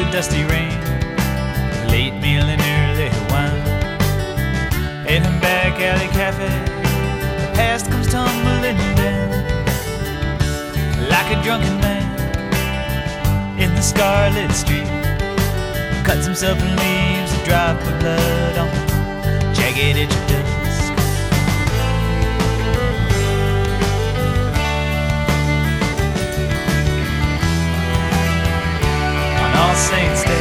the dusty rain, a late meal and early wine. In a back alley cafe, the past comes tumbling down like a drunken man in the scarlet street. Cuts himself and leaves a drop of blood on the jagged edge of dusk. On All Saints' Day,